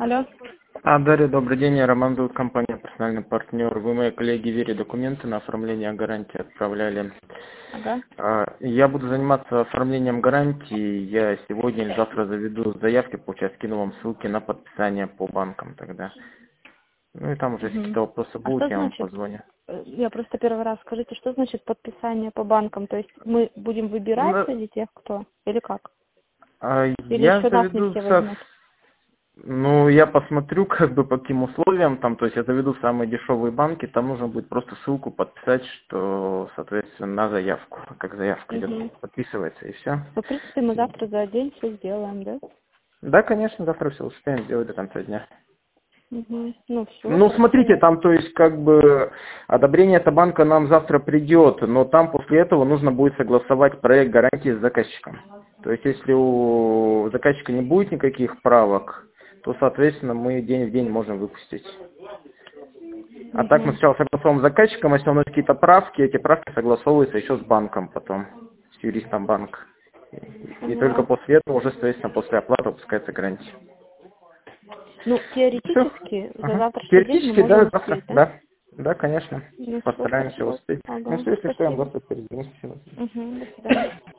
Алло. Дарья, добрый день. Я Роман, зовут компания «Персональный партнер». Вы моей коллеге Вере документы на оформление гарантии отправляли. Ага. Я буду заниматься оформлением гарантии. Я сегодня или завтра заведу заявки, получается, скину вам ссылки на подписание по банкам тогда. Ну и там уже, если Угу. какие-то вопросы А будут, что я вам значит, позвоню. я просто первый раз, скажите, что значит подписание по банкам? То есть мы будем выбирать Ну, среди тех, кто? Или как? Или Я еще нас не заведу все возьмут? Ну, я посмотрю, как бы по каким условиям там, то есть я заведу самые дешевые банки, там нужно будет просто ссылку подписать, что, соответственно, на заявку, как заявка идет, Угу. подписывается и все. Ну, в принципе, мы завтра за день все сделаем, да? Да, конечно, завтра все успеем сделать до конца дня. Угу. Ну, все, Ну, хорошо, смотрите, ясно. там, то есть, как бы, одобрение этого банка нам завтра придет, но там после этого нужно будет согласовать проект гарантии с заказчиком. То есть, если у заказчика не будет никаких правок, то, соответственно, мы день в день можем выпустить. А так мы Угу. сначала согласовываем с заказчиком, если у нас какие-то правки, эти правки согласовываются еще с банком потом, с юристом банка. И только Поняла. после этого уже, соответственно, после оплаты выпускается гарантия. Ну, Все. теоретически за Ага. завтрашний день мы Теоретически, да, можем завтра, успеть, да? да. Да, конечно. Ну, все Постараемся хорошо. успеть. Ну Ага, все, если что, я вам спасибо. завтра перезвоню. Спасибо. Угу, до свидания.